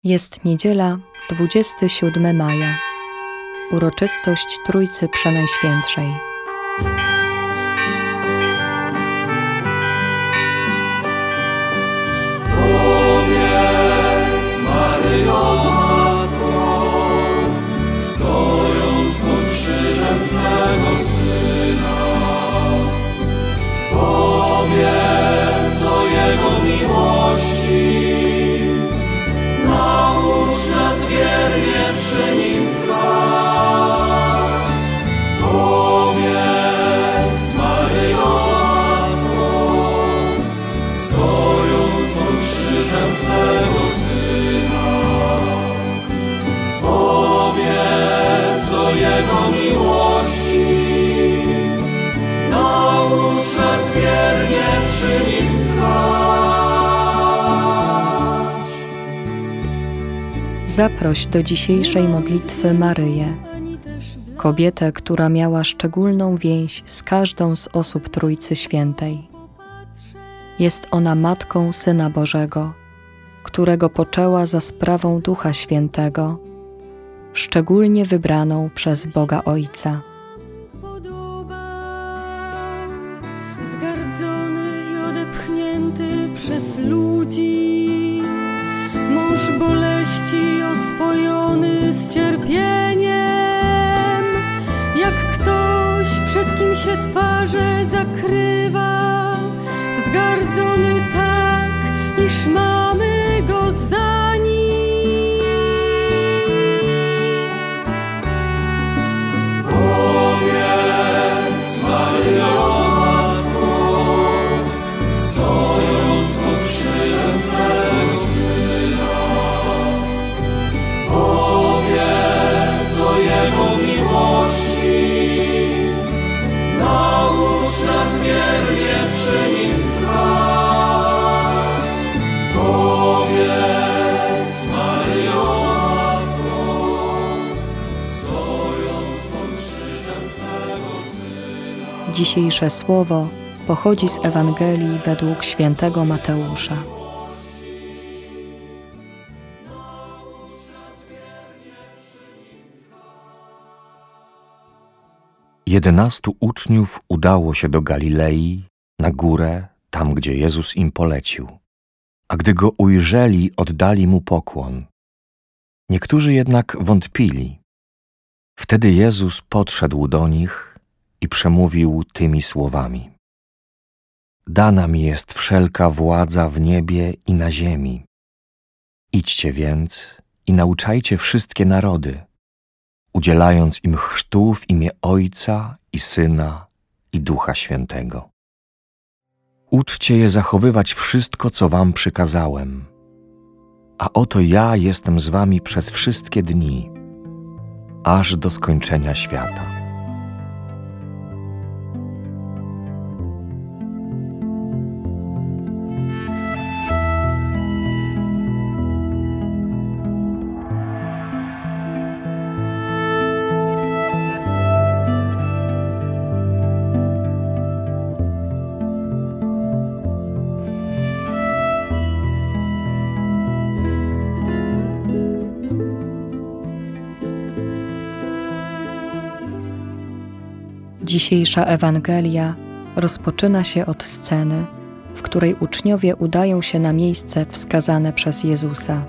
Jest niedziela, 27 maja. Uroczystość Trójcy Przenajświętszej. Powiedz, Maryjo, Matko, stojąc pod krzyżem Twego Syna, powiedz o Jego miłości, naucz nas wiernie przy Nim trwać. Powiedz, Maryjo, Matko, stojąc pod krzyżem Twego Syna, powiedz o Jego miłości, naucz nas wiernie przy Nim trwać. Zaproś do dzisiejszej modlitwy Maryję, kobietę, która miała szczególną więź z każdą z osób Trójcy Świętej. Jest ona Matką Syna Bożego, którego poczęła za sprawą Ducha Świętego, szczególnie wybraną przez Boga Ojca. Zgardzony i odepchnięty przez ludzi, mąż boleści oswojony z cierpieniem, jak ktoś, przed kim się twarze zakrywa, wzgardzony tak, iż mamy go za nic. Powiedz, Maryjo, Matko, stojąc pod krzyżem Twego Syna, powiedz o Jego miłości, naucz nas wiernie przy Nim trwać. Powiedz, Maryjo, Matko, stojąc pod krzyżem Twego Syna. Dzisiejsze słowo pochodzi z Ewangelii według świętego Mateusza. Jedenastu uczniów udało się do Galilei, na górę, tam gdzie Jezus im polecił. A gdy Go ujrzeli, oddali Mu pokłon. Niektórzy jednak wątpili. Wtedy Jezus podszedł do nich i przemówił tymi słowami: Dana mi jest wszelka władza w niebie i na ziemi. Idźcie więc i nauczajcie wszystkie narody, udzielając im chrztu w imię Ojca i Syna i Ducha Świętego. Uczcie je zachowywać wszystko, co wam przykazałem. A oto ja jestem z wami przez wszystkie dni, aż do skończenia świata. Dzisiejsza Ewangelia rozpoczyna się od sceny, w której uczniowie udają się na miejsce wskazane przez Jezusa.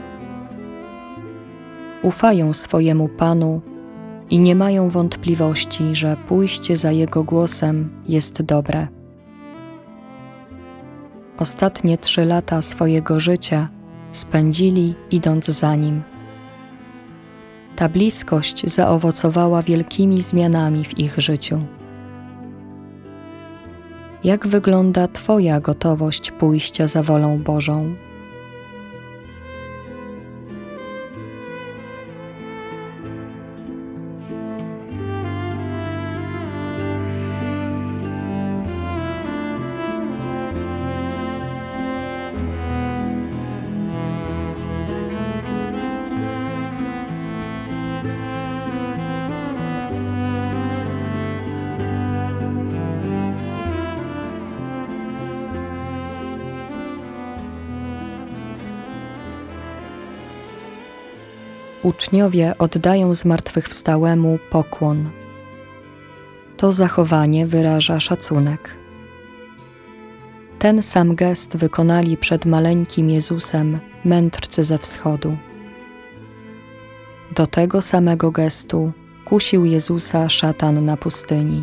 Ufają swojemu Panu i nie mają wątpliwości, że pójście za Jego głosem jest dobre. Ostatnie 3 lata swojego życia spędzili idąc za Nim. Ta bliskość zaowocowała wielkimi zmianami w ich życiu. Jak wygląda Twoja gotowość pójścia za wolą Bożą? Uczniowie oddają zmartwychwstałemu pokłon. To zachowanie wyraża szacunek. Ten sam gest wykonali przed maleńkim Jezusem mędrcy ze wschodu. Do tego samego gestu kusił Jezusa szatan na pustyni.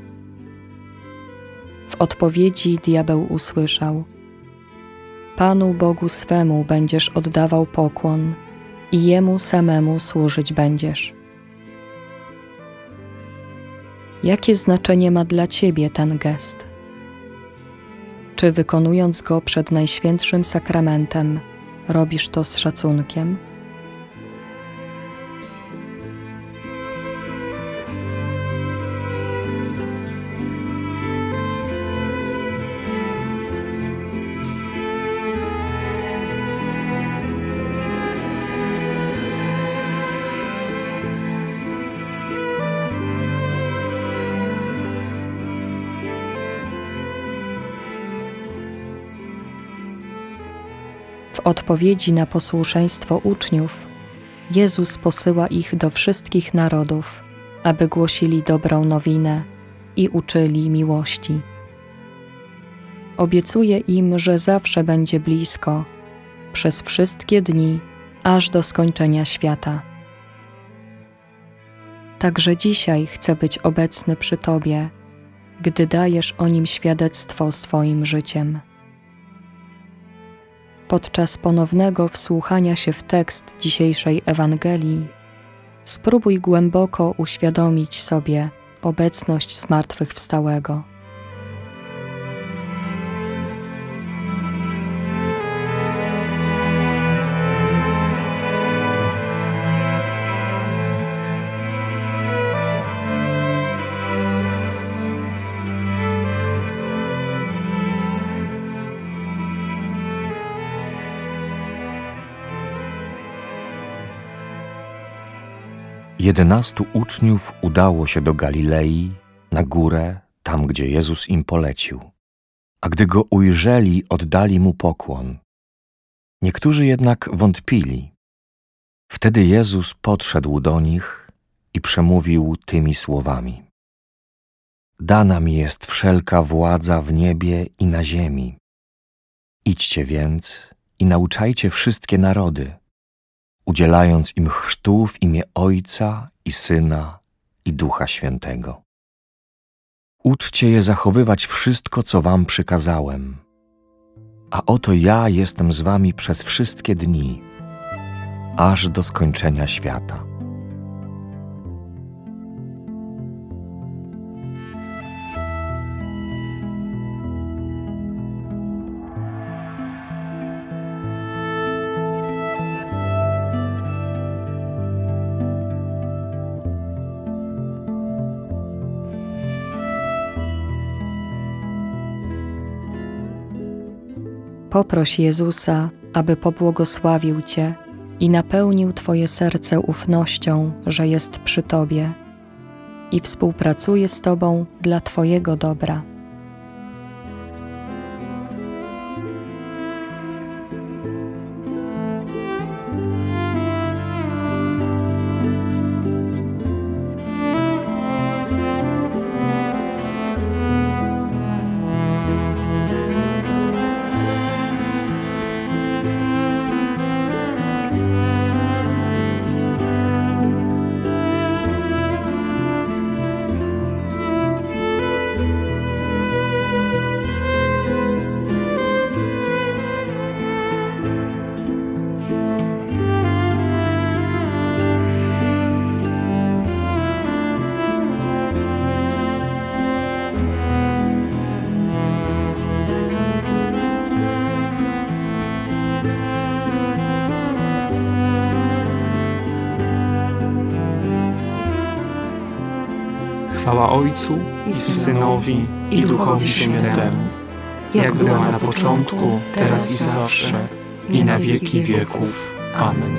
W odpowiedzi diabeł usłyszał: Panu Bogu swemu będziesz oddawał pokłon i Jemu samemu służyć będziesz. Jakie znaczenie ma dla Ciebie ten gest? Czy wykonując go przed Najświętszym Sakramentem, robisz to z szacunkiem? W odpowiedzi na posłuszeństwo uczniów, Jezus posyła ich do wszystkich narodów, aby głosili dobrą nowinę i uczyli miłości. Obiecuje im, że zawsze będzie blisko, przez wszystkie dni, aż do skończenia świata. Także dzisiaj chcę być obecny przy Tobie, gdy dajesz o Nim świadectwo swoim życiem. Podczas ponownego wsłuchania się w tekst dzisiejszej Ewangelii spróbuj głęboko uświadomić sobie obecność zmartwychwstałego. Jedenastu uczniów udało się do Galilei, na górę, tam gdzie Jezus im polecił. A gdy Go ujrzeli, oddali Mu pokłon. Niektórzy jednak wątpili. Wtedy Jezus podszedł do nich i przemówił tymi słowami: Dana mi jest wszelka władza w niebie i na ziemi. Idźcie więc i nauczajcie wszystkie narody, udzielając im chrztu w imię Ojca i Syna i Ducha Świętego. Uczcie je zachowywać wszystko, co wam przykazałem. A oto ja jestem z wami przez wszystkie dni, aż do skończenia świata. Poproś Jezusa, aby pobłogosławił Cię i napełnił Twoje serce ufnością, że jest przy Tobie i współpracuje z Tobą dla Twojego dobra. Chwała Ojcu i Synowi i Duchowi Świętemu, jak była na początku, teraz i zawsze, i na wieki wieków. Amen.